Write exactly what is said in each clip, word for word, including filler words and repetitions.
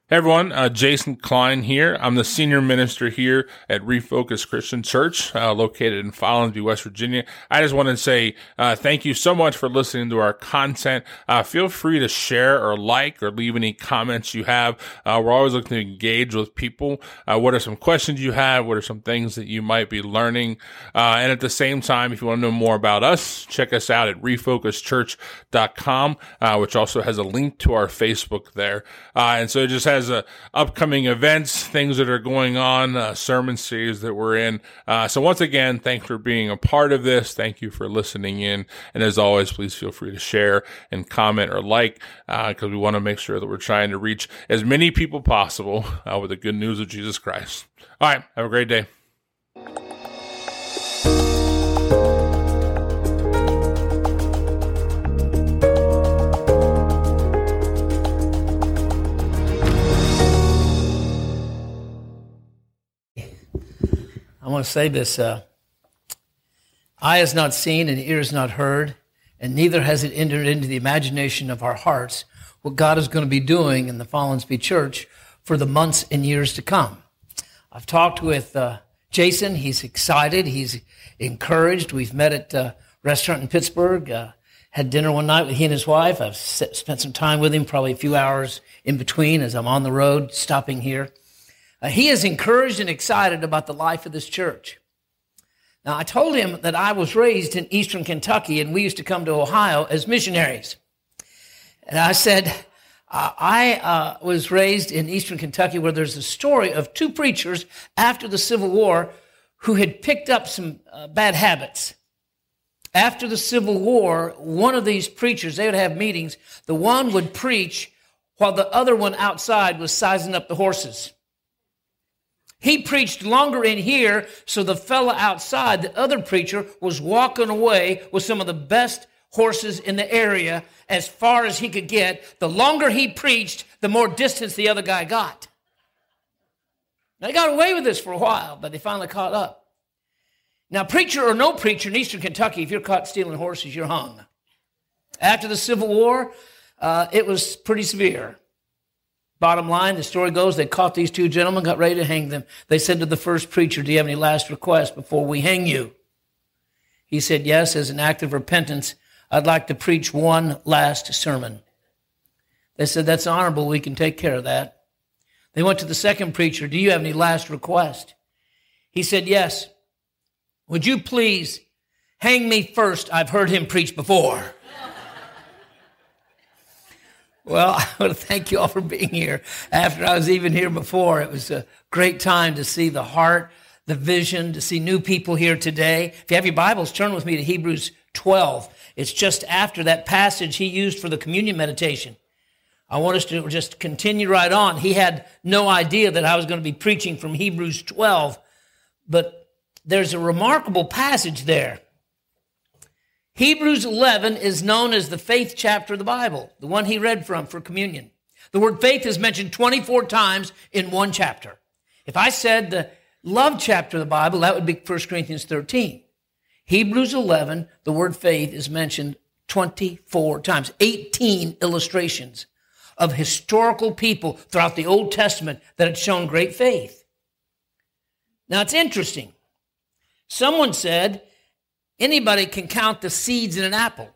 Hey everyone, uh, Jason Klein here. I'm the senior minister here at Refocus Christian Church, uh, located in Follansbee, West Virginia. I just want to say uh, thank you so much for listening to our content. Uh, feel free to share or like or leave any comments you have. Uh, we're always looking to engage with people. Uh, what are some questions you have? What are some things that you might be learning? Uh, and at the same time, if you want to know more about us, check us out at refocus church dot com, uh, which also has a link to our Facebook there. Uh, and so it just has Uh, upcoming events, things that are going on, uh, sermon series that we're in. Uh, so once again, thanks for being a part of this. Thank you for listening in. And as always, please feel free to share and comment or like, because uh, we want to make sure that we're trying to reach as many people possible uh, with the good news of Jesus Christ. All right. Have a great day. I want to say this, uh, eye has not seen and ear has not heard, and neither has it entered into the imagination of our hearts what God is going to be doing in the Follansbee Church for the months and years to come. I've talked with uh, Jason. He's excited. He's encouraged. We've met at a restaurant in Pittsburgh, uh, had dinner one night with he and his wife. I've spent some time with him, probably a few hours in between as I'm on the road, stopping here. Uh, he is encouraged and excited about the life of this church. Now, I told him that I was raised in eastern Kentucky, and we used to come to Ohio as missionaries. And I said, uh, I uh, was raised in eastern Kentucky where there's a story of two preachers after the Civil War who had picked up some uh, bad habits. After the Civil War, one of these preachers, they would have meetings. The one would preach while the other one outside was sizing up the horses. He preached longer in here, so the fella outside, the other preacher, was walking away with some of the best horses in the area as far as he could get. The longer he preached, the more distance the other guy got. They got away with this for a while, but they finally caught up. Now, preacher or no preacher in eastern Kentucky, if you're caught stealing horses, you're hung. After the Civil War, uh, it was pretty severe. Bottom line, the story goes, they caught these two gentlemen, got ready to hang them. They said to the first preacher, do you have any last requests before we hang you? He said, yes, as an act of repentance, I'd like to preach one last sermon. They said, that's honorable, we can take care of that. They went to the second preacher, do you have any last request? He said, yes. Would you please hang me first? I've heard him preach before. Well, I want to thank you all for being here. After I was even here before, it was a great time to see the heart, the vision, to see new people here today. If you have your Bibles, turn with me to Hebrews twelve. It's just after that passage he used for the communion meditation. I want us to just continue right on. He had no idea that I was going to be preaching from Hebrews twelve, but there's a remarkable passage there. Hebrews eleven is known as the faith chapter of the Bible, the one he read from for communion. The word faith is mentioned twenty-four times in one chapter. If I said the love chapter of the Bible, that would be First Corinthians thirteen. Hebrews eleven, the word faith is mentioned twenty-four times, eighteen illustrations of historical people throughout the Old Testament that had shown great faith. Now, it's interesting. Someone said, anybody can count the seeds in an apple.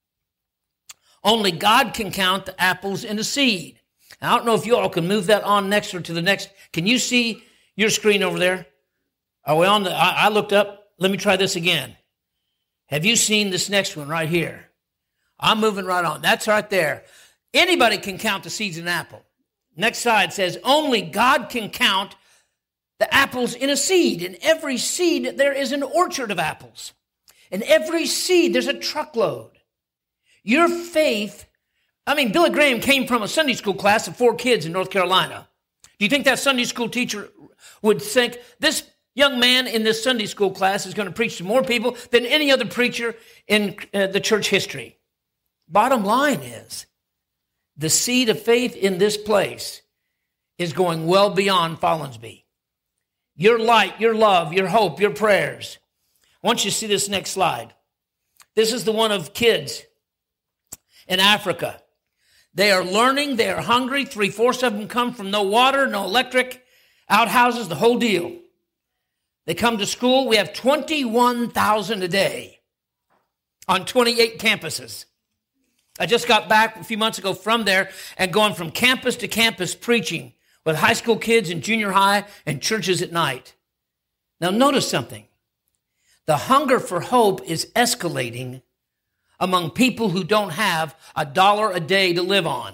Only God can count the apples in a seed. Now, I don't know if you all can move that on next or to the next. Can you see your screen over there? Are we on the, I, I looked up. Let me try this again. Have you seen this next one right here? I'm moving right on. That's right there. Anybody can count the seeds in an apple. Next side says, only God can count the apples in a seed. In every seed, there is an orchard of apples. In every seed, there's a truckload. Your faith, I mean, Billy Graham came from a Sunday school class of four kids in North Carolina. Do you think that Sunday school teacher would think, this young man in this Sunday school class is going to preach to more people than any other preacher in uh, the church history? Bottom line is, the seed of faith in this place is going well beyond Follansbee. Your light, your love, your hope, your prayers. I want you to see this next slide. This is the one of kids in Africa. They are learning. They are hungry. Three-fourths of them come from no water, no electric, outhouses, the whole deal. They come to school. We have twenty-one thousand a day on twenty-eight campuses. I just got back a few months ago from there and going from campus to campus preaching with high school kids and junior high and churches at night. Now notice something. The hunger for hope is escalating among people who don't have a dollar a day to live on.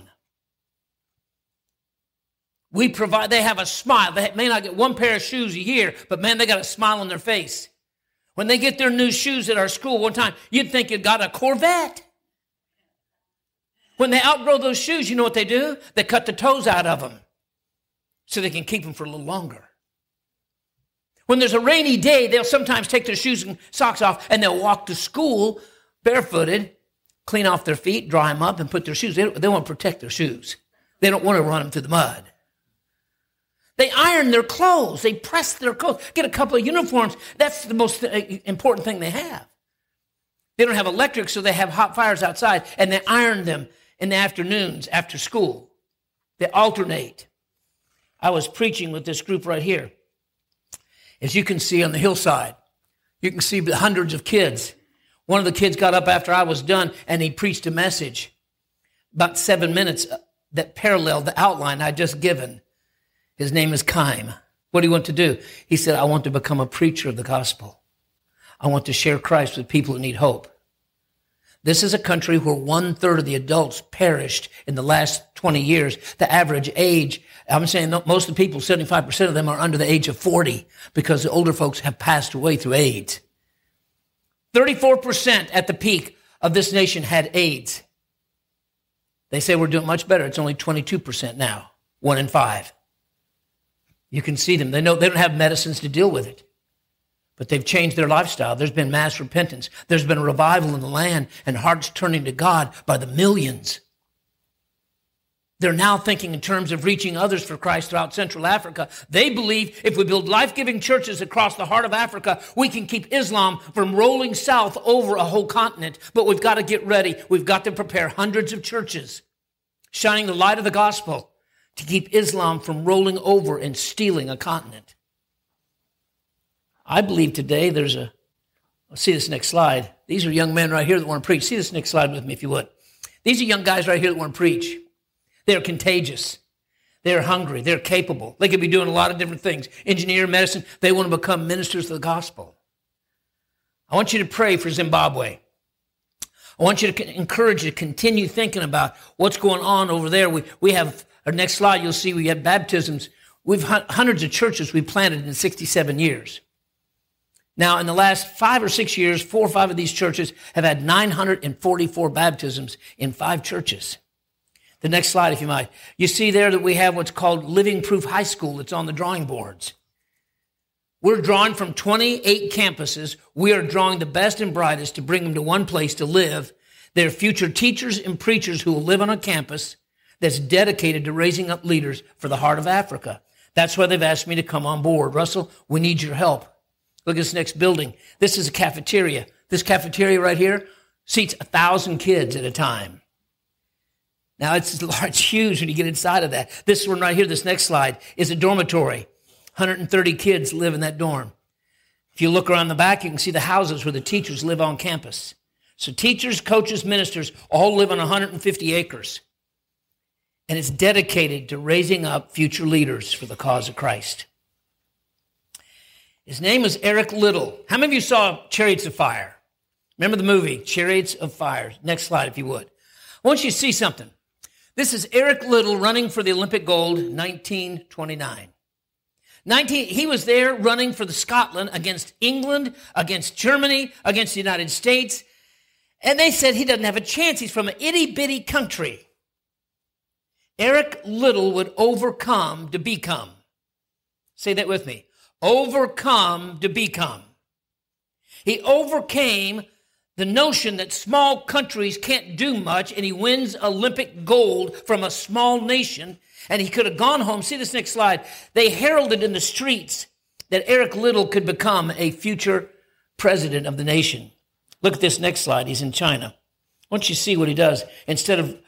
We provide, they have a smile. They may not get one pair of shoes a year, but man, they got a smile on their face. When they get their new shoes at our school one time, you'd think it got a Corvette. When they outgrow those shoes, you know what they do? They cut the toes out of them so they can keep them for a little longer. When there's a rainy day, they'll sometimes take their shoes and socks off and they'll walk to school barefooted, clean off their feet, dry them up, and put their shoes. They, they want to protect their shoes. They don't want to run them through the mud. They iron their clothes. They press their clothes. Get a couple of uniforms. That's the most important thing they have. They don't have electric, so they have hot fires outside, and they iron them in the afternoons after school. They alternate. I was preaching with this group right here. As you can see on the hillside, you can see the hundreds of kids. One of the kids got up after I was done, and he preached a message, about seven minutes, that paralleled the outline I'd just given. His name is Kaim. What do you want to do? He said, I want to become a preacher of the gospel. I want to share Christ with people who need hope. This is a country where one-third of the adults perished in the last twenty years. The average age, I'm saying most of the people, seventy-five percent of them are under the age of forty because the older folks have passed away through AIDS. thirty-four percent at the peak of this nation had AIDS. They say we're doing much better. It's only twenty-two percent now, one in five. You can see them. They know they don't have medicines to deal with it. But they've changed their lifestyle. There's been mass repentance. There's been a revival in the land and hearts turning to God by the millions. They're now thinking in terms of reaching others for Christ throughout Central Africa. They believe if we build life-giving churches across the heart of Africa, we can keep Islam from rolling south over a whole continent. But we've got to get ready. We've got to prepare hundreds of churches shining the light of the gospel to keep Islam from rolling over and stealing a continent. I believe today there's a, let's see this next slide. These are young men right here that want to preach. See this next slide with me if you would. These are young guys right here that want to preach. They're contagious. They're hungry. They're capable. They could be doing a lot of different things. Engineer, medicine. They want to become ministers of the gospel. I want you to pray for Zimbabwe. I want you to encourage you to continue thinking about what's going on over there. We, we have, our next slide, you'll see we have baptisms. We've hundreds of churches we've planted in sixty-seven years. Now, in the last five or six years, four or five of these churches have had nine hundred forty-four baptisms in five churches. The next slide, if you might. You see there that we have what's called Living Proof High School. It's on the drawing boards. We're drawing from twenty-eight campuses. We are drawing the best and brightest to bring them to one place to live. They're future teachers and preachers who will live on a campus that's dedicated to raising up leaders for the heart of Africa. That's why they've asked me to come on board. Russell, we need your help. Look at this next building. This is a cafeteria. This cafeteria right here seats a thousand kids at a time. Now, it's large, it's huge when you get inside of that. This one right here, this next slide, is a dormitory. one hundred thirty kids live in that dorm. If you look around the back, you can see the houses where the teachers live on campus. So teachers, coaches, ministers all live on one hundred fifty acres. And it's dedicated to raising up future leaders for the cause of Christ. His name is Eric Liddell. How many of you saw Chariots of Fire? Remember the movie, Chariots of Fire? Next slide, if you would. I want you to see something. This is Eric Liddell running for the Olympic gold, nineteen twenty-nine. nineteen, he was there running for the Scotland against England, against Germany, against the United States. And they said he doesn't have a chance. He's from an itty-bitty country. Eric Liddell would overcome to become. Say that with me. Overcome to become. He overcame the notion that small countries can't do much, and he wins Olympic gold from a small nation, and he could have gone home. See this next slide. They heralded in the streets that Eric Liddell could become a future president of the nation. Look at this next slide. He's in China. I want you to see what he does. Instead of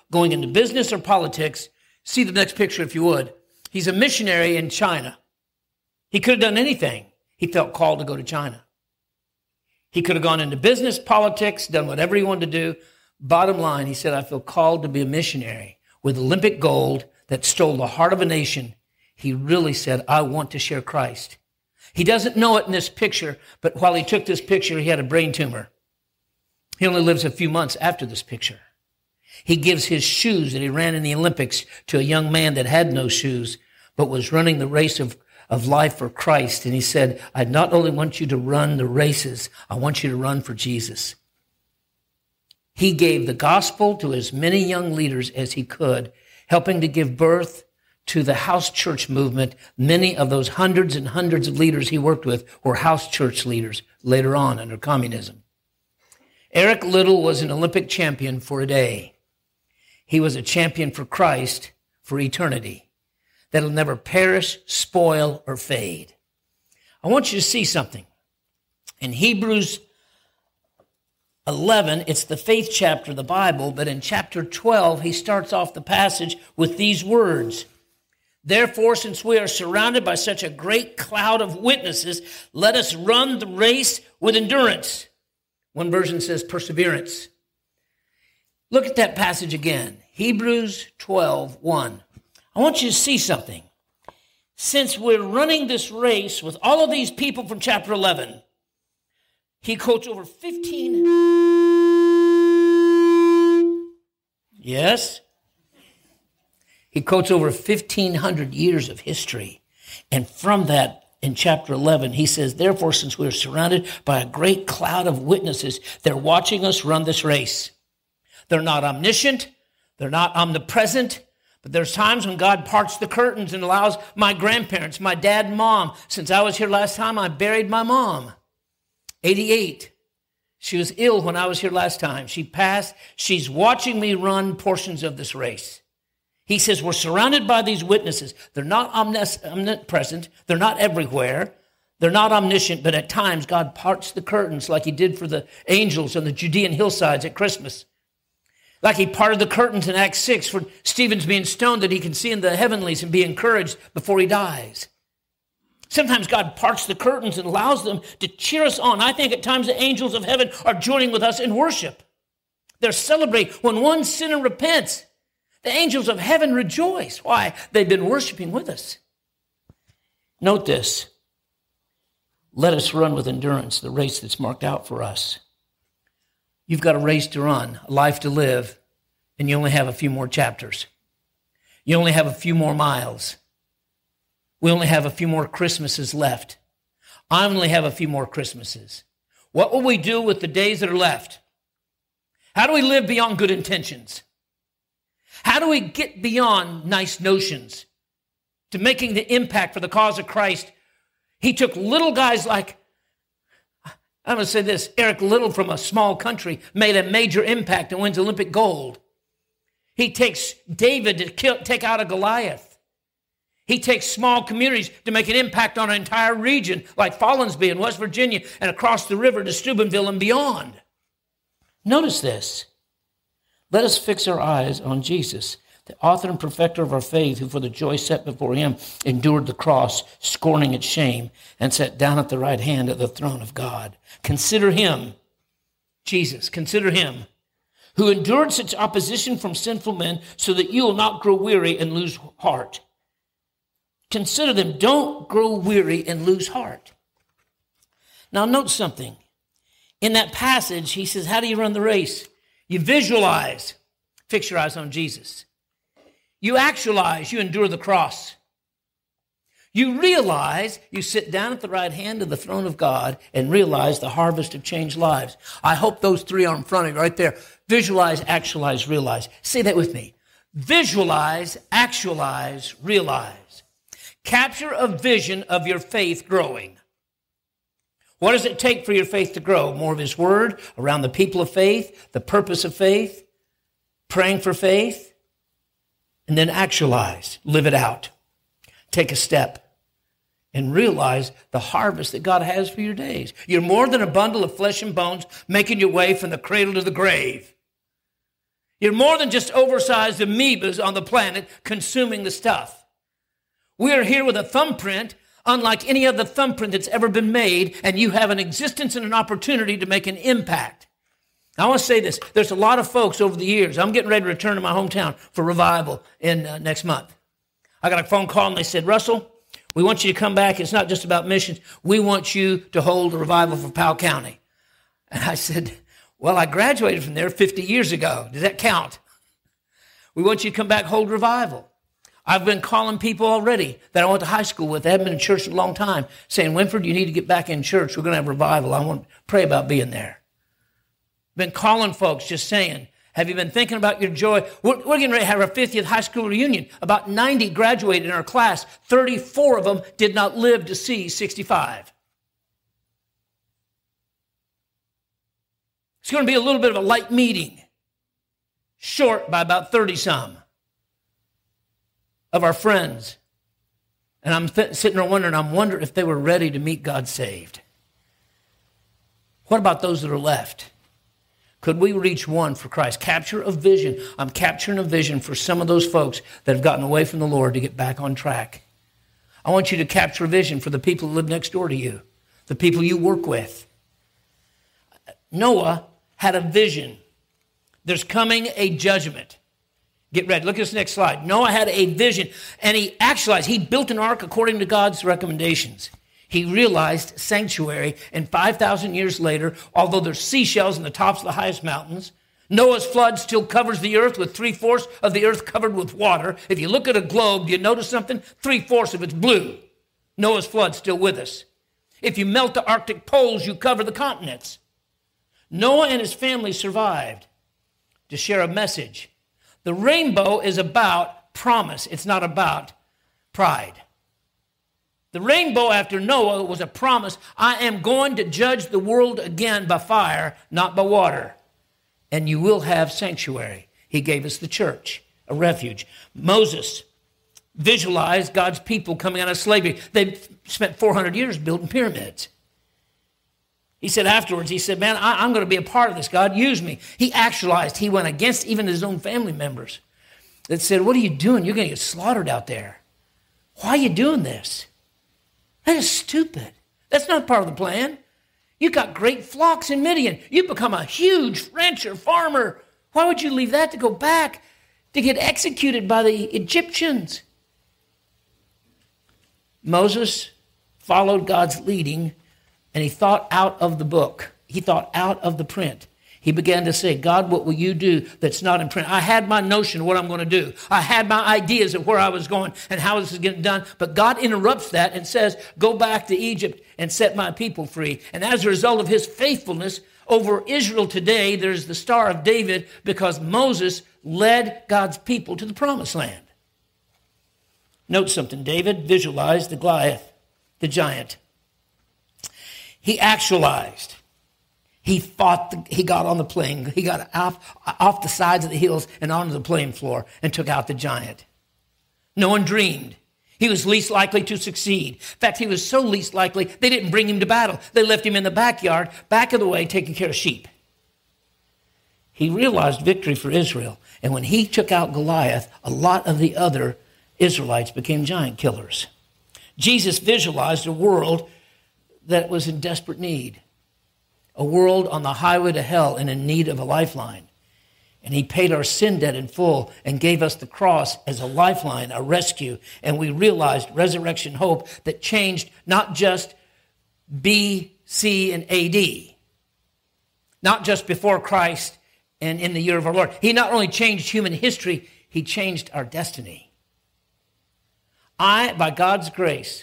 going into business or politics. See the next picture if you would. He's a missionary in China. He could have done anything. He felt called to go to China. He could have gone into business, politics, done whatever he wanted to do. Bottom line, he said, I feel called to be a missionary with Olympic gold that stole the heart of a nation. He really said, I want to share Christ. He doesn't know it in this picture, but while he took this picture, he had a brain tumor. He only lives a few months after this picture. He gives his shoes that he ran in the Olympics to a young man that had no shoes, but was running the race of, of life for Christ. And he said, I not only want you to run the races, I want you to run for Jesus. He gave the gospel to as many young leaders as he could, helping to give birth to the house church movement. Many of those hundreds and hundreds of leaders he worked with were house church leaders later on under communism. Eric Liddell was an Olympic champion for a day. He was a champion for Christ for eternity that'll never perish, spoil, or fade. I want you to see something. In Hebrews eleven, it's the faith chapter of the Bible, but in chapter twelve, he starts off the passage with these words. Therefore, since we are surrounded by such a great cloud of witnesses, let us run the race with endurance. One version says perseverance. Look at that passage again. Hebrews twelve, one. I want you to see something. Since we're running this race with all of these people from chapter eleven, he quotes over fifteen. Yes? He quotes over fifteen hundred years of history. And from that, in chapter eleven, he says, therefore, since we are surrounded by a great cloud of witnesses, they're watching us run this race. They're not omniscient. They're not omnipresent. But there's times when God parts the curtains and allows my grandparents, my dad and mom. Since I was here last time, I buried my mom. eighty-eight. She was ill when I was here last time. She passed. She's watching me run portions of this race. He says we're surrounded by these witnesses. They're not omnis- omnipresent. They're not everywhere. They're not omniscient, but at times God parts the curtains like he did for the angels on the Judean hillsides at Christmas. Like he parted the curtains in Acts six for Stephen's being stoned that he can see in the heavenlies and be encouraged before he dies. Sometimes God parts the curtains and allows them to cheer us on. I think at times the angels of heaven are joining with us in worship. They're celebrating when one sinner repents. The angels of heaven rejoice. Why? They've been worshiping with us. Note this. Let us run with endurance the race that's marked out for us. You've got a race to run, a life to live, and you only have a few more chapters. You only have a few more miles. We only have a few more Christmases left. I only have a few more Christmases. What will we do with the days that are left? How do we live beyond good intentions? How do we get beyond nice notions to making the impact for the cause of Christ? He took little guys like, I'm going to say this, Eric Liddell from a small country made a major impact and wins Olympic gold. He takes David to kill, take out a Goliath. He takes small communities to make an impact on an entire region like Follinsby in West Virginia and across the river to Steubenville and beyond. Notice this. Let us fix our eyes on Jesus, the author and perfecter of our faith, who for the joy set before him endured the cross, scorning its shame, and sat down at the right hand of the throne of God. Consider him, Jesus, consider him, who endured such opposition from sinful men so that you will not grow weary and lose heart. Consider them. Don't grow weary and lose heart. Now note something. In that passage, he says, how do you run the race? You visualize, fix your eyes on Jesus. You actualize, you endure the cross. You realize, you sit down at the right hand of the throne of God and realize the harvest of changed lives. I hope those three are in front of you right there. Visualize, actualize, realize. Say that with me. Visualize, actualize, realize. Capture a vision of your faith growing. What does it take for your faith to grow? More of his word, around the people of faith, the purpose of faith, praying for faith, and then actualize, live it out. Take a step and realize the harvest that God has for your days. You're more than a bundle of flesh and bones making your way from the cradle to the grave. You're more than just oversized amoebas on the planet consuming the stuff. We are here with a thumbprint unlike any other thumbprint that's ever been made, and you have an existence and an opportunity to make an impact. I want to say this. There's a lot of folks over the years. I'm getting ready to return to my hometown for revival in uh, next month. I got a phone call, and they said, Russell, we want you to come back. It's not just about missions. We want you to hold a revival for Powell County. And I said, well, I graduated from there fifty years ago. Does that count? We want you to come back, hold revival. I've been calling people already that I went to high school with. They haven't been in church in a long time, saying, Winford, you need to get back in church. We're going to have revival. I want to pray about being there. Been calling folks, just saying, have you been thinking about your joy? We're, we're getting ready to have our fiftieth high school reunion. About ninety graduated in our class. thirty-four of them did not live to see sixty-five. It's going to be a little bit of a light meeting, short by about thirty-some of our friends. And I'm th- sitting there wondering, I'm wondering if they were ready to meet God saved. What about those that are left? Could we reach one for Christ? Capture a vision. I'm capturing a vision for some of those folks that have gotten away from the Lord to get back on track. I want you to capture a vision for the people who live next door to you, the people you work with. Noah had a vision. There's coming a judgment. Get ready. Look at this next slide. Noah had a vision, and he actualized. He built an ark according to God's recommendations. He realized sanctuary, and five thousand years later, although there's seashells in the tops of the highest mountains, Noah's flood still covers the earth with three-fourths of the earth covered with water. If you look at a globe, do you notice something? Three-fourths of it's blue. Noah's flood's still with us. If you melt the Arctic poles, you cover the continents. Noah and his family survived to share a message. The rainbow is about promise. It's not about pride. The rainbow after Noah was a promise. I am going to judge the world again by fire, not by water. And you will have sanctuary. He gave us the church, a refuge. Moses visualized God's people coming out of slavery. They spent four hundred years building pyramids. He said afterwards, he said, man, I, I'm going to be a part of this. God, use me. He actualized. He went against even his own family members that said, what are you doing? You're going to get slaughtered out there. Why are you doing this? That is stupid. That's not part of the plan. You got great flocks in Midian. You become a huge rancher, farmer. Why would you leave that to go back to get executed by the Egyptians? Moses followed God's leading, and he thought out of the book. He thought out of the print. He began to say, God, what will you do that's not in print? I had my notion of what I'm going to do. I had my ideas of where I was going and how this is getting done. But God interrupts that and says, go back to Egypt and set my people free. And as a result of his faithfulness over Israel today, there's the Star of David because Moses led God's people to the promised land. Note something. David visualized the Goliath, the giant. He actualized. He fought, the, he got on the plane, he got off, off the sides of the hills and onto the playing floor and took out the giant. No one dreamed. He was least likely to succeed. In fact, he was so least likely, they didn't bring him to battle. They left him in the backyard, back of the way, taking care of sheep. He realized victory for Israel. And when he took out Goliath, a lot of the other Israelites became giant killers. Jesus visualized a world that was in desperate need. A world on the highway to hell and in need of a lifeline. And he paid our sin debt in full and gave us the cross as a lifeline, a rescue. And we realized resurrection hope that changed not just B C and A D, not just before Christ and in the year of our Lord. He not only changed human history, he changed our destiny. I, by God's grace,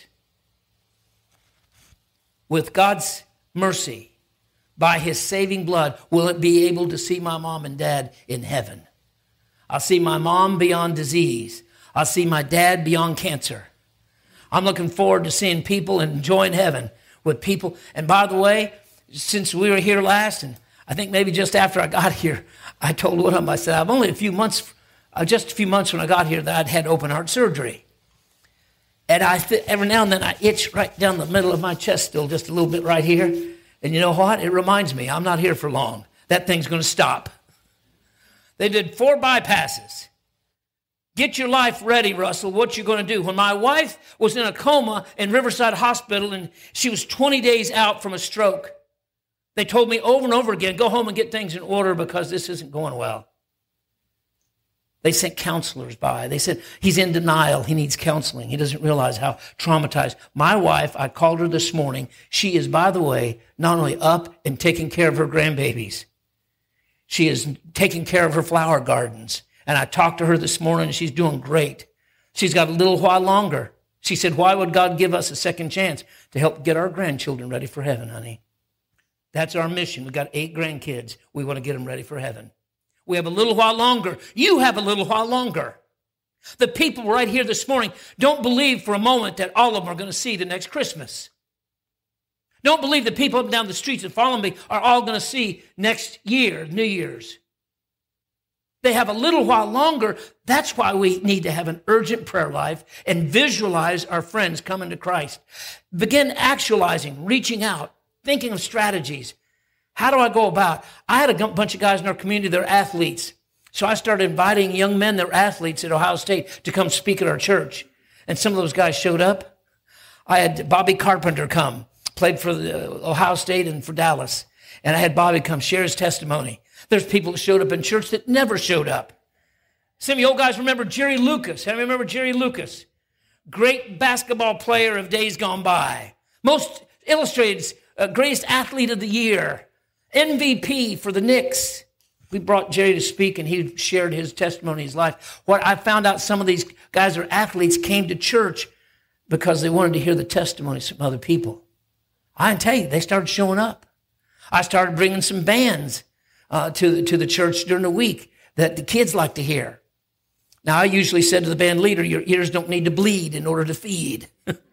with God's mercy, by his saving blood, will it be able to see my mom and dad in heaven. I'll see my mom beyond disease. I'll see my dad beyond cancer. I'm looking forward to seeing people and enjoying heaven with people. And by the way, since we were here last, and I think maybe just after I got here, I told one of them, I said, I've only a few months, uh, just a few months when I got here that I'd had open heart surgery. And I th- every now and then I itch right down the middle of my chest still, just a little bit right here. And you know what? It reminds me, I'm not here for long. That thing's going to stop. They did four bypasses. Get your life ready, Russell. What you going to do? When my wife was in a coma in Riverside Hospital and she was twenty days out from a stroke, they told me over and over again, go home and get things in order because this isn't going well. They sent counselors by. They said, he's in denial. He needs counseling. He doesn't realize how traumatized. My wife, I called her this morning. She is, by the way, not only up and taking care of her grandbabies. She is taking care of her flower gardens. And I talked to her this morning, and she's doing great. She's got a little while longer. She said, why would God give us a second chance? To help get our grandchildren ready for heaven, honey. That's our mission. We've got eight grandkids. We want to get them ready for heaven. We have a little while longer. You have a little while longer. The people right here this morning don't believe for a moment that all of them are going to see the next Christmas. Don't believe the people up and down the streets that follow me are all going to see next year, New Year's. They have a little while longer. That's why we need to have an urgent prayer life and visualize our friends coming to Christ. Begin actualizing, reaching out, thinking of strategies. How do I go about? I had a bunch of guys in our community that are athletes. So I started inviting young men that were athletes at Ohio State to come speak at our church. And some of those guys showed up. I had Bobby Carpenter come, played for the Ohio State and for Dallas. And I had Bobby come share his testimony. There's people that showed up in church that never showed up. Some of you old guys remember Jerry Lucas. How do you remember Jerry Lucas? Great basketball player of days gone by. Most Illustrated's uh, greatest athlete of the year. M V P for the Knicks. We brought Jerry to speak, and he shared his testimony, his life. What I found out, some of these guys are athletes came to church because they wanted to hear the testimonies from other people. I can tell you, they started showing up. I started bringing some bands uh, to, the, to the church during the week that the kids like to hear. Now, I usually said to the band leader, your ears don't need to bleed in order to feed.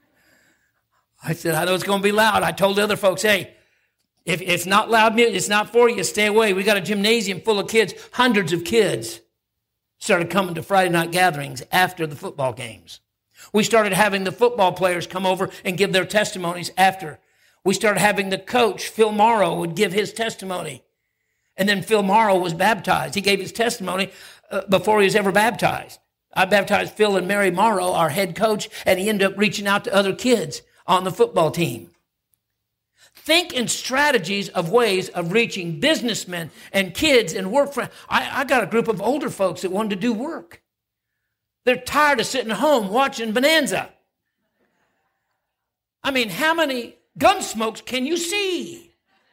I said, I know it's going to be loud. I told the other folks, hey, if it's not loud music, it's not for you, stay away. We got a gymnasium full of kids, hundreds of kids started coming to Friday night gatherings after the football games. We started having the football players come over and give their testimonies after. We started having the coach, Phil Morrow, would give his testimony. And then Phil Morrow was baptized. He gave his testimony uh, before he was ever baptized. I baptized Phil and Mary Morrow, our head coach, and he ended up reaching out to other kids on the football team. Think in strategies of ways of reaching businessmen and kids and work friends. I, I got a group of older folks that wanted to do work. They're tired of sitting home watching Bonanza. I mean, how many gun smokes can you see?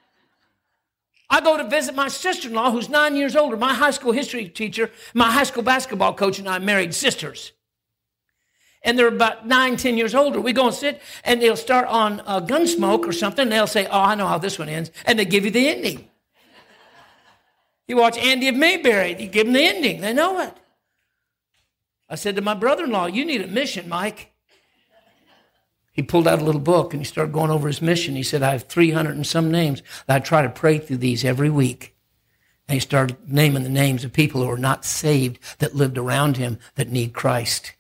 I go to visit my sister-in-law who's nine years older. My high school history teacher, my high school basketball coach, and I married sisters. And they're about nine, ten years older. We go and sit, and they'll start on uh, Gunsmoke or something, and they'll say, oh, I know how this one ends. And they give you the ending. You watch Andy of Mayberry, you give them the ending. They know it. I said to my brother-in-law, you need a mission, Mike. He pulled out a little book, and he started going over his mission. He said, I have three hundred and some names. I try to pray through these every week. And he started naming the names of people who are not saved that lived around him that need Christ.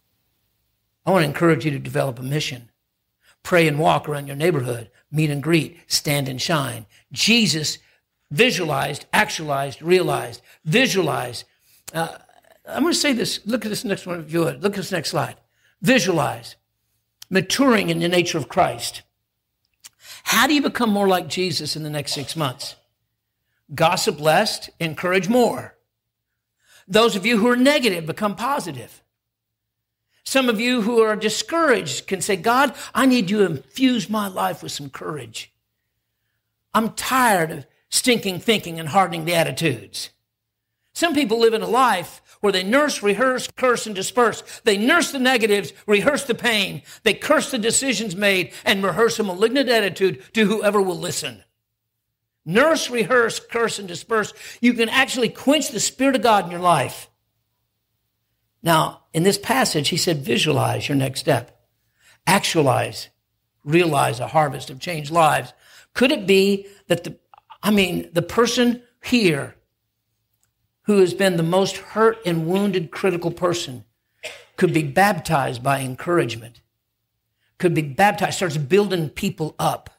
I want to encourage you to develop a mission. Pray and walk around your neighborhood. Meet and greet. Stand and shine. Jesus visualized, actualized, realized, visualized. Uh, I'm going to say this. Look at this next one if you would. Look at this next slide. Visualize. Maturing in the nature of Christ. How do you become more like Jesus in the next six months? Gossip less, encourage more. Those of you who are negative, become positive. Some of you who are discouraged can say, God, I need you to infuse my life with some courage. I'm tired of stinking thinking and hardening the attitudes. Some people live in a life where they nurse, rehearse, curse, and disperse. They nurse the negatives, rehearse the pain. They curse the decisions made and rehearse a malignant attitude to whoever will listen. Nurse, rehearse, curse, and disperse. You can actually quench the Spirit of God in your life. Now, in this passage, he said, visualize your next step. Actualize, realize a harvest of changed lives. Could it be that the, I mean, the person here who has been the most hurt and wounded critical person could be baptized by encouragement, could be baptized, starts building people up,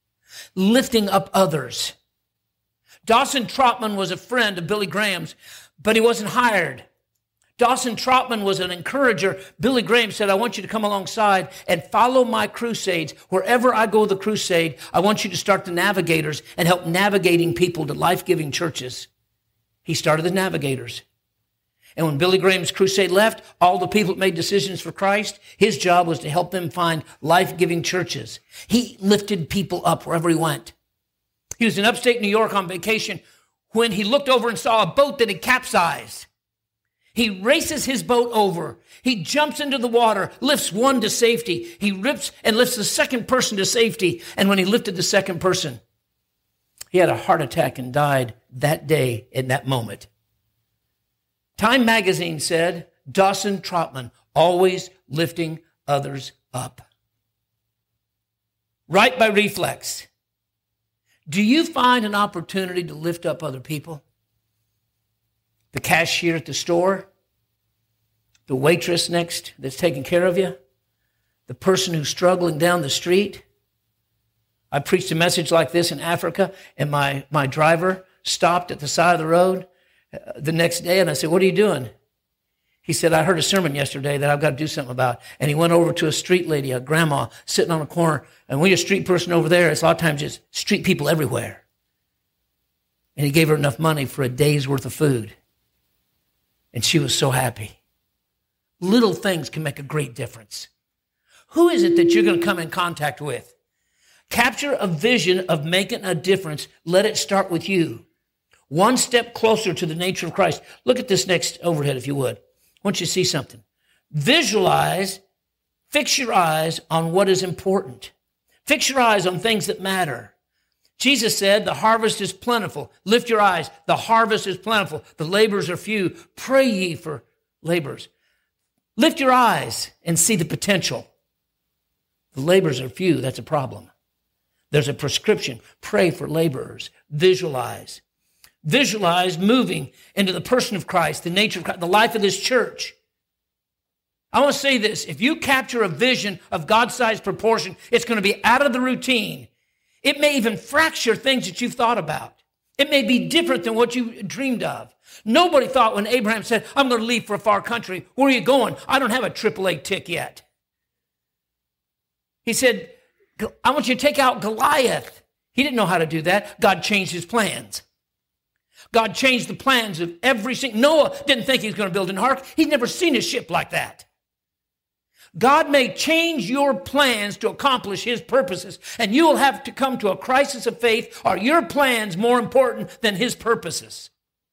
lifting up others. Dawson Trotman was a friend of Billy Graham's. but he wasn't hired. Dawson Trotman was an encourager. Billy Graham said, I want you to come alongside and follow my crusades. Wherever I go the crusade, I want you to start the Navigators and help navigating people to life-giving churches. He started the Navigators. And when Billy Graham's crusade left, all the people that made decisions for Christ, his job was to help them find life-giving churches. He lifted people up wherever he went. He was in upstate New York on vacation when he looked over and saw a boat that had capsized. He races his boat over. He jumps into the water, lifts one to safety. He rips and lifts the second person to safety. And when he lifted the second person, he had a heart attack and died that day in that moment. Time magazine said, Dawson Trotman, always lifting others up. Right by reflex. Do you find an opportunity to lift up other people? The cashier at the store, the waitress next that's taking care of you, the person who's struggling down the street. I preached a message like this in Africa, and my, my driver stopped at the side of the road uh, the next day, and I said, what are you doing? He said, I heard a sermon yesterday that I've got to do something about. And he went over to a street lady, a grandma, sitting on a corner. And when you're a street person over there, it's a lot of times just street people everywhere. And he gave her enough money for a day's worth of food. And she was so happy. Little things can make a great difference. Who is it that you're going to come in contact with? Capture a vision of making a difference. Let it start with you. One step closer to the nature of Christ. Look at this next overhead, if you would. I want you to see something. Visualize, fix your eyes on what is important. Fix your eyes on things that matter. Jesus said, the harvest is plentiful. Lift your eyes. The harvest is plentiful. The laborers are few. Pray ye for laborers. Lift your eyes and see the potential. The laborers are few. That's a problem. There's a prescription. Pray for laborers. Visualize. Visualize moving into the person of Christ, the nature of Christ, the life of this church. I want to say this. If you capture a vision of God-sized proportion, it's going to be out of the routine. It may even fracture things that you've thought about. It may be different than what you dreamed of. Nobody thought when Abraham said, I'm going to leave for a far country. Where are you going? I don't have a triple A tick yet. He said, I want you to take out Goliath. He didn't know how to do that. God changed his plans. God changed the plans of every single... Noah didn't think he was going to build an ark. He'd never seen a ship like that. God may change your plans to accomplish his purposes, and you will have to come to a crisis of faith. Are your plans more important than his purposes?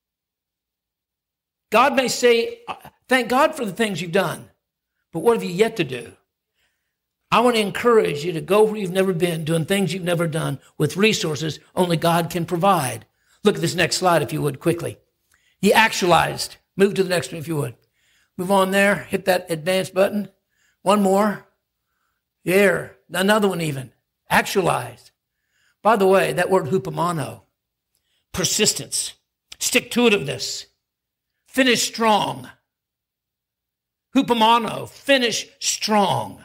God may say, thank God for the things you've done, but what have you yet to do? I want to encourage you to go where you've never been, doing things you've never done with resources only God can provide. Look at this next slide, if you would, quickly. He actualized. Move to the next one, if you would. Move on there. Hit that advance button. One more. There. Another one even. Actualized. By the way, that word hupomano, persistence, stick-to-itiveness, finish strong. Hupomano, finish strong.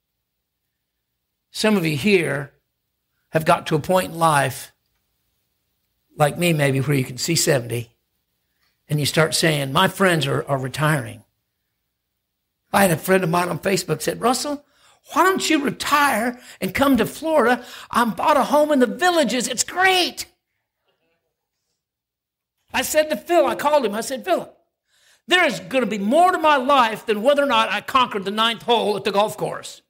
Some of you here have got to a point in life, like me maybe, where you can see seventy, and you start saying, my friends are, are retiring. I had a friend of mine on Facebook said, Russell, why don't you retire and come to Florida? I bought a home in the Villages. It's great. I said to Phil, I called him, I said, Philip, there is going to be more to my life than whether or not I conquered the ninth hole at the golf course.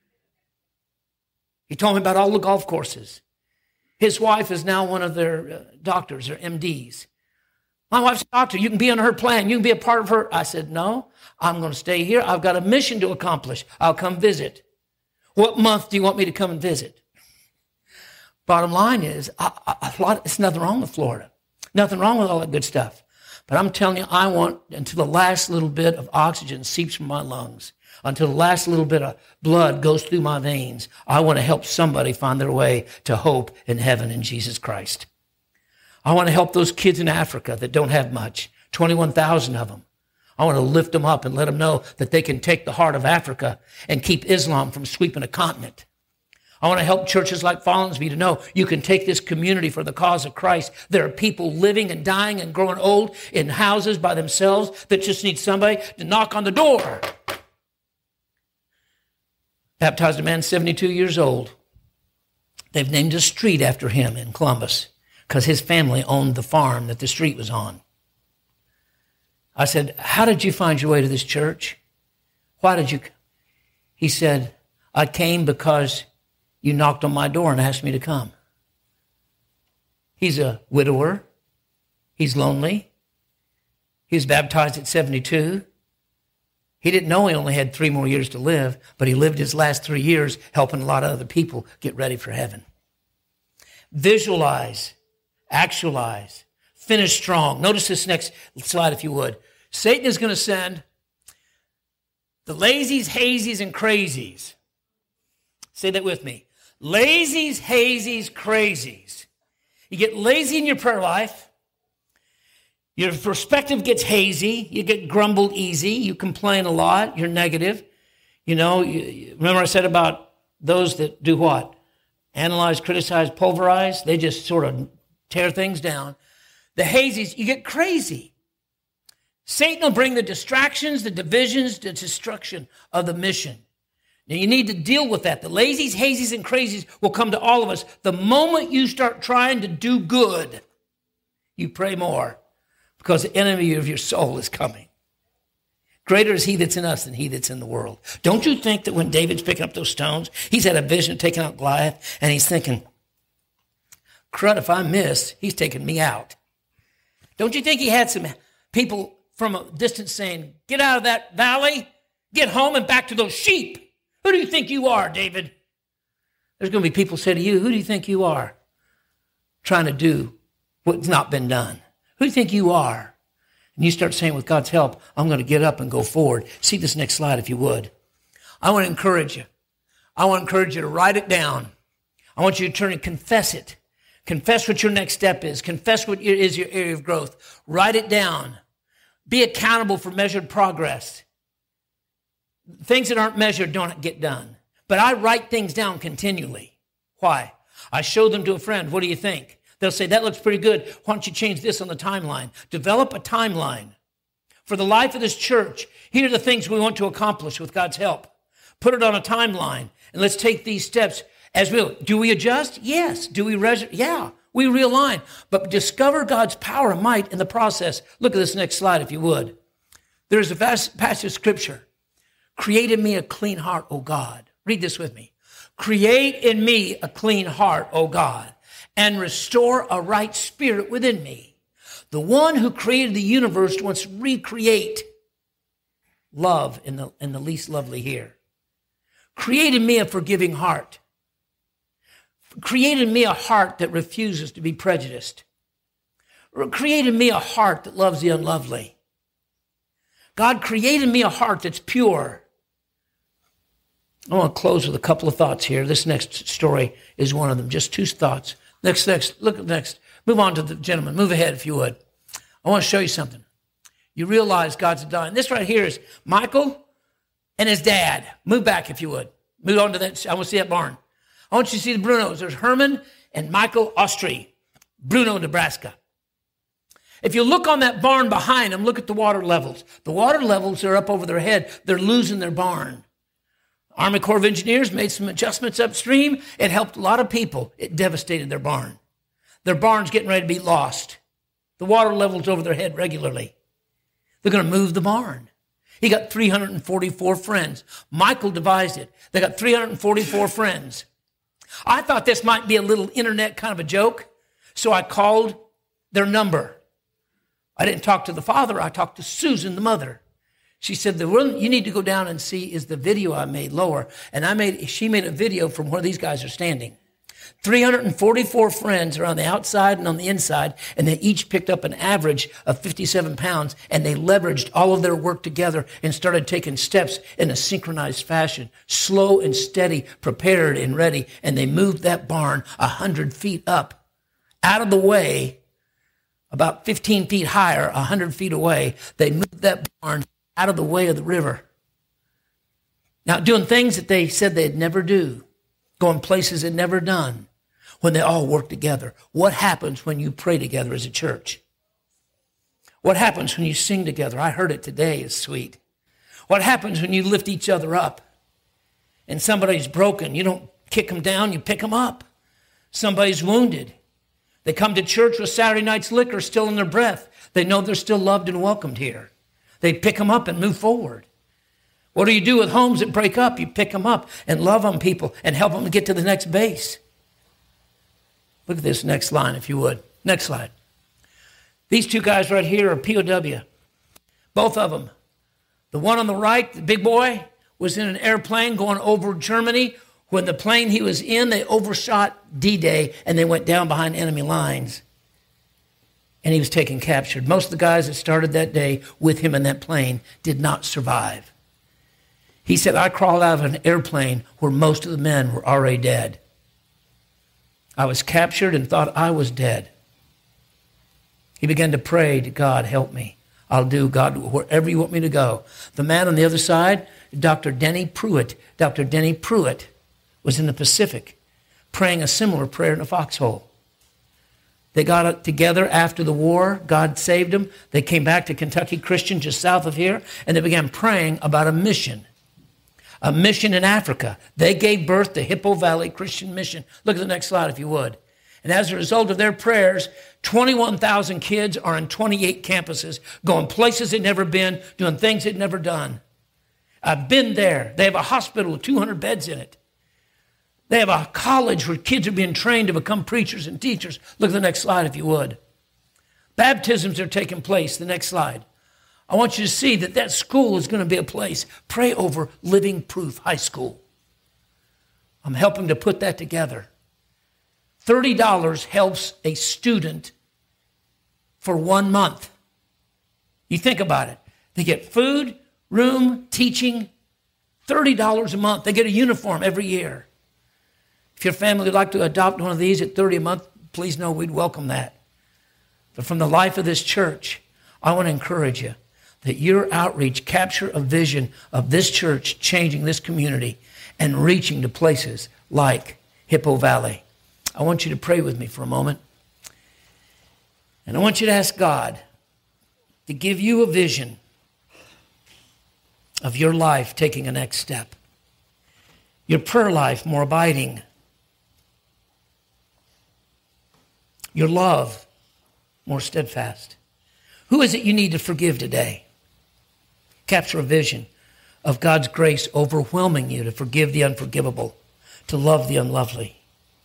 He told me about all the golf courses. His wife is now one of their uh, doctors, or M Ds. My wife's a doctor. You can be on her plan. You can be a part of her. I said, no, I'm going to stay here. I've got a mission to accomplish. I'll come visit. What month do you want me to come and visit? Bottom line is, I, I, a lot, it's nothing wrong with Florida. Nothing wrong with all that good stuff. But I'm telling you, I want until the last little bit of oxygen seeps from my lungs, until the last little bit of blood goes through my veins, I want to help somebody find their way to hope in heaven in Jesus Christ. I want to help those kids in Africa that don't have much, twenty-one thousand of them. I want to lift them up and let them know that they can take the heart of Africa and keep Islam from sweeping a continent. I want to help churches like Follinsby to know you can take this community for the cause of Christ. There are people living and dying and growing old in houses by themselves that just need somebody to knock on the door. Baptized a man seventy-two years old. They've named a street after him in Columbus because his family owned the farm that the street was on. I said, how did you find your way to this church? Why did you? He said, I came because you knocked on my door and asked me to come. He's a widower. He's lonely. He was baptized at seventy-two. He didn't know he only had three more years to live, but he lived his last three years helping a lot of other people get ready for heaven. Visualize, actualize, finish strong. Notice this next slide, if you would. Satan is going to send the lazies, hazies, and crazies. Say that with me. Lazies, hazies, crazies. You get lazy in your prayer life. Your perspective gets hazy. You get grumbled easy. You complain a lot. You're negative. You know, you, remember I said about those that do what? Analyze, criticize, pulverize. They just sort of tear things down. The hazies, you get crazy. Satan will bring the distractions, the divisions, the destruction of the mission. Now you need to deal with that. The lazies, hazies, and crazies will come to all of us. The moment you start trying to do good, you pray more because the enemy of your soul is coming. Greater is he that's in us than he that's in the world. Don't you think that when David's picking up those stones, he's had a vision of taking out Goliath, and he's thinking, crud, if I miss, he's taking me out. Don't you think he had some people from a distance saying, get out of that valley, get home and back to those sheep. Who do you think you are, David? There's going to be people say to you, who do you think you are? Trying to do what's not been done. Who do you think you are? And you start saying, with God's help, I'm going to get up and go forward. See this next slide, if you would. I want to encourage you. I want to encourage you to write it down. I want you to turn and confess it. Confess what your next step is. Confess what is your area of growth. Write it down. Be accountable for measured progress. Things that aren't measured don't get done. But I write things down continually. Why? I show them to a friend. What do you think? They'll say, that looks pretty good. Why don't you change this on the timeline? Develop a timeline. For the life of this church, here are the things we want to accomplish with God's help. Put it on a timeline, and let's take these steps as we do. We adjust? Yes. Do we res- Yeah. We realign. But discover God's power and might in the process. Look at this next slide, if you would. There's a vast passage of scripture. Create in me a clean heart, O God. Read this with me. Create in me a clean heart, O God, and restore a right spirit within me. The one who created the universe wants to recreate love in the, in the least lovely here. Create in me a forgiving heart. Create in me a heart that refuses to be prejudiced. Create in me a heart that loves the unlovely. God, create in me a heart that's pure. I want to close with a couple of thoughts here. This next story is one of them. Just two thoughts. Next, next, look at next. Move on to the gentleman. Move ahead, if you would. I want to show you something. You realize God's dying. This right here is Michael and his dad. Move back, if you would. Move on to that. I want to see that barn. I want you to see the Brunos. There's Herman and Michael Austrie, Bruno, Nebraska. If you look on that barn behind them, look at the water levels. The water levels are up over their head. They're losing their barn. Army Corps of Engineers made some adjustments upstream. It helped a lot of people. It devastated their barn. Their barn's getting ready to be lost. The water level's over their head regularly. They're going to move the barn. He got three hundred forty-four friends. Michael devised it. They got three hundred forty-four friends. I thought this might be a little internet kind of a joke, so I called their number. I didn't talk to the father. I talked to Susan, the mother. She said, the one you need to go down and see is the video I made lower. And I made, she made a video from where these guys are standing. three hundred forty-four friends are on the outside and on the inside, and they each picked up an average of fifty-seven pounds, and they leveraged all of their work together and started taking steps in a synchronized fashion, slow and steady, prepared and ready, and they moved that barn one hundred feet up, out of the way, about fifteen feet higher, one hundred feet away. They moved that barn out of the way of the river. Now, doing things that they said they'd never do. going places they'd never done, when they all work together. What happens when you pray together as a church? What happens when you sing together? I heard it today. It's sweet. What happens when you lift each other up? And somebody's broken. You don't kick them down, you pick them up. Somebody's wounded. They come to church with Saturday night's liquor still in their breath. They know they're still loved and welcomed here. They pick them up and move forward. What do you do with homes that break up? You pick them up and love on people and help them to get to the next base. Look at this next line, if you would. Next slide. These two guys right here are P O W. Both of them. The one on the right, the big boy, was in an airplane going over Germany. When the plane he was in, they overshot D-Day and they went down behind enemy lines. And he was taken captured. Most of the guys that started that day with him in that plane did not survive. He said, I crawled out of an airplane where most of the men were already dead. I was captured and thought I was dead. He began to pray to God, help me. I'll do, God, wherever you want me to go. The man on the other side, Doctor Denny Pruitt. Doctor Denny Pruitt was in the Pacific praying a similar prayer in a foxhole. They got together after the war. God saved them. They came back to Kentucky Christian just south of here, and they began praying about a mission. A mission in Africa. They gave birth to Hippo Valley Christian Mission. Look at the next slide, if you would. And as a result of their prayers, twenty-one thousand kids are in twenty-eight campuses, going places they'd never been, doing things they'd never done. I've been there. They have a hospital with two hundred beds in it. They have a college where kids are being trained to become preachers and teachers. Look at the next slide, if you would. Baptisms are taking place. The next slide. I want you to see that that school is going to be a place. Pray over Living Proof High School. I'm helping to put that together. thirty dollars helps a student for one month. You think about it. They get food, room, teaching, thirty dollars a month. They get a uniform every year. If your family would like to adopt one of these at thirty dollars a month, please know we'd welcome that. But from the life of this church, I want to encourage you that your outreach capture a vision of this church changing this community and reaching to places like Hippo Valley. I want you to pray with me for a moment. And I want you to ask God to give you a vision of your life taking a next step. Your prayer life more abiding. Your love more steadfast. Who is it you need to forgive today? Capture a vision of God's grace overwhelming you to forgive the unforgivable, to love the unlovely.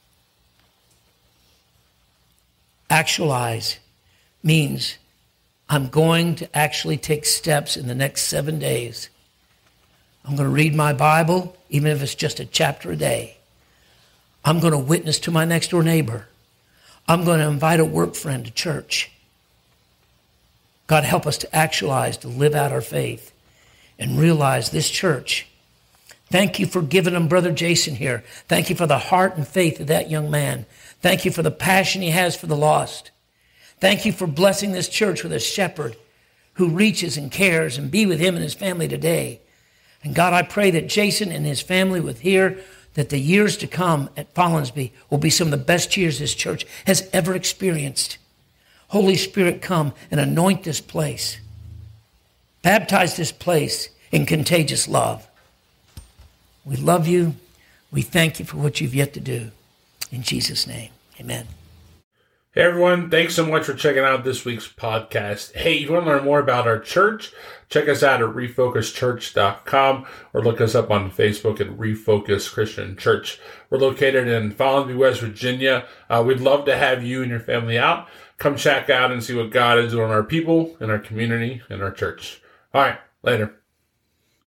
Actualize means I'm going to actually take steps in the next seven days. I'm going to read my Bible, even if it's just a chapter a day. I'm going to witness to my next door neighbor. I'm going to invite a work friend to church. God, help us to actualize, to live out our faith and realize this church. Thank you for giving him Brother Jason here. Thank you for the heart and faith of that young man. Thank you for the passion he has for the lost. Thank you for blessing this church with a shepherd who reaches and cares, and be with him and his family today. And God, I pray that Jason and his family with here, that the years to come at Follansbee will be some of the best years this church has ever experienced. Holy Spirit, come and anoint this place. Baptize this place in contagious love. We love you. We thank you for what you've yet to do. In Jesus' name, amen. Hey everyone, thanks so much for checking out this week's podcast. Hey, if you want to learn more about our church, check us out at refocus church dot com or look us up on Facebook at Refocus Christian Church. We're located in Follansbee, West Virginia. Uh, we'd love to have you and your family out. Come check out and see what God is doing in our people, in our community, in our church. All right, later.